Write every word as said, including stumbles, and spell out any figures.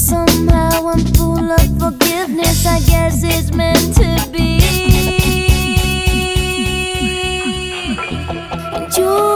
Somehow I'm full of forgiveness, I guess it's meant to be. And you